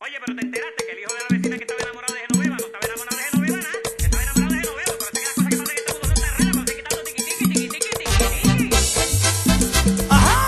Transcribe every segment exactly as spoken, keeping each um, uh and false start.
Oye, pero te enteraste que el hijo de la vecina que estaba enamorado de Genoveva no estaba enamorado de Genoveva, nada. Estaba enamorado de Genoveva. Pero sé que las cosas que pasan en este mundo son terrenas, pero estoy quitando tiqui tiqui tiqui tiqui tiqui tiqui. ¡Ajá!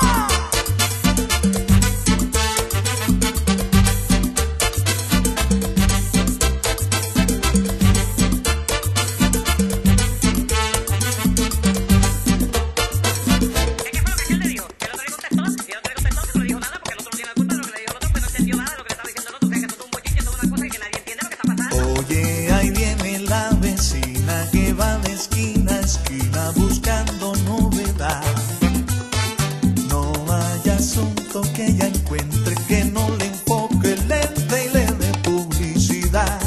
Oye, ahí viene la vecina que va de esquina a esquina buscando novedad. No hay asunto que ella encuentre que no le enfoque lente y le dé publicidad.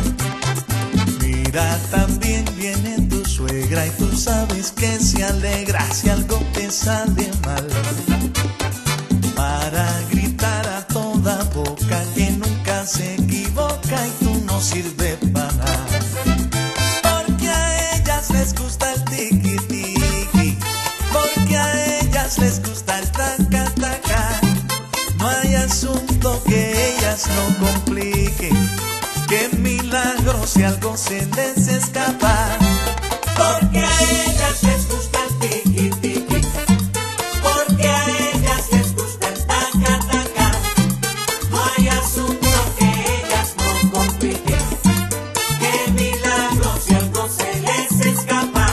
Mira, también viene tu suegra y tú sabes que se alegra si algo te sale mal. Para gritar a toda boca que nunca se equivoca y tú no sirves para nada. Porque a ellas les gusta el tiqui tiqui, porque a ellas les gusta el taca taca. No hay asunto que ellas no compliquen, que milagro si algo se les escapa. Porque a ellas les gusta el tiqui tiqui, porque a ellas les gusta el taca taca. No hay asunto que ellas no compliquen, que milagro si algo se les escapa.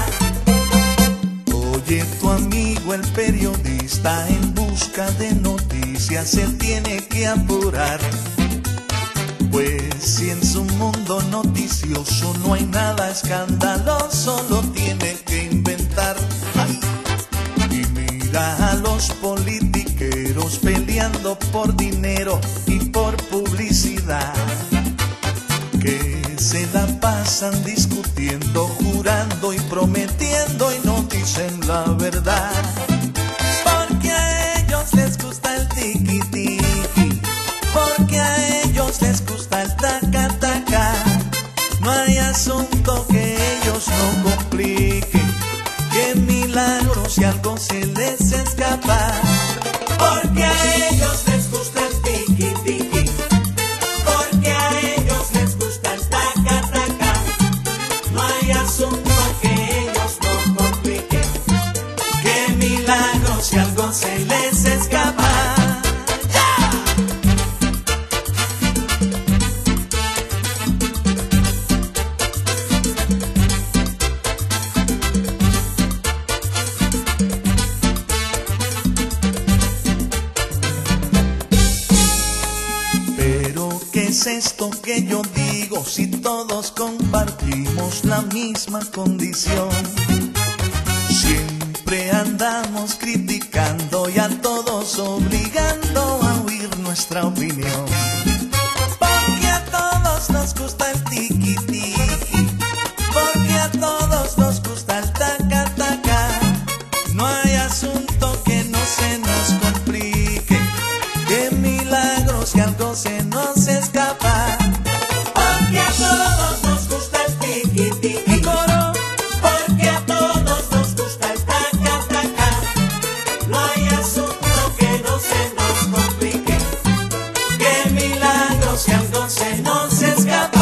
Oye, tu amigo el periodista en busca de noticias se tiene que apurar, pues si en su mundo noticioso no hay nada escandaloso, lo tiene que inventar. ¡Ay! Y mira a los politiqueros peleando por dinero y por publicidad, que se la pasan discutiendo, jurando y prometiendo y no dicen la verdad. Porque a ellos les gusta el tiqui tiqui, porque a ellos les gusta el taca taca. No hay asunto que ellos no compliquen, que milagro si algo se les escapa. Porque a ellos les gusta el tiqui tiqui, porque a ellos les gusta el taca taca. No hay asunto que ellos no compliquen, que milagro si algo se les escapa. ¿Qué es esto que yo digo si todos compartimos la misma condición? Siempre andamos criticando y a todos obligando a oír nuestra opinión. Porque a todos nos gusta el tiqui tiqui, porque a todos nos gusta el taca taca. No hay asunto que no se nos complique, que milagros que algo se nos escapa. Porque a todos nos gusta el tiqui tiqui, coro. Porque a todos nos gusta el taca taca. No hay asunto que no se nos complique, que milagros que algo se nos escapa.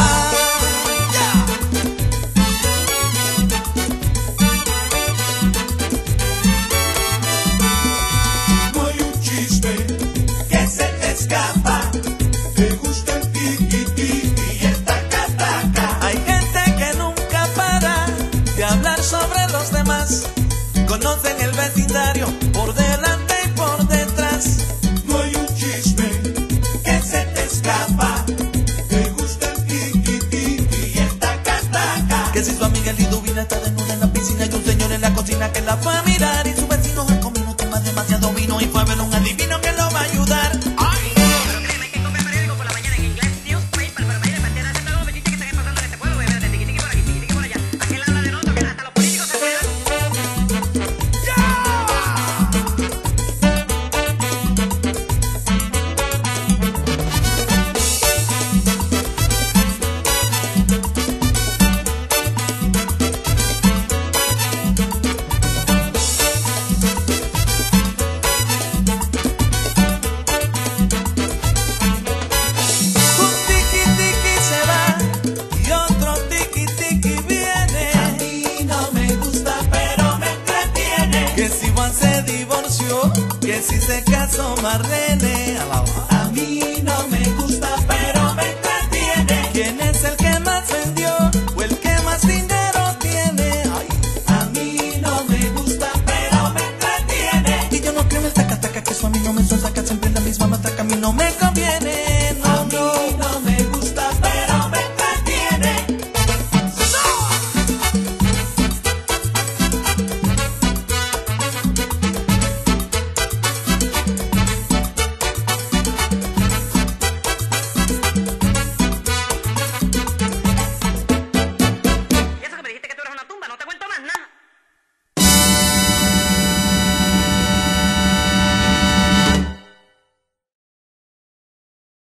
No hay un chisme que se te escapa. Te gusta el tiqui tiqui y el taca taca. Hay gente que nunca para de hablar sobre los demás. Conocen el vecindario por delante y por detrás. No hay un chisme que se te escapa. Te gusta el tiqui tiqui y el taca taca. Que si su amiga Liduvina está desnuda en la piscina y un señor en la cocina que la fue a mirar, y su vecino al comido toma demasiado vino y fue a ver un adivino que lo va a ayudar. ¡Ay! hiciste caso, Marlene. A la-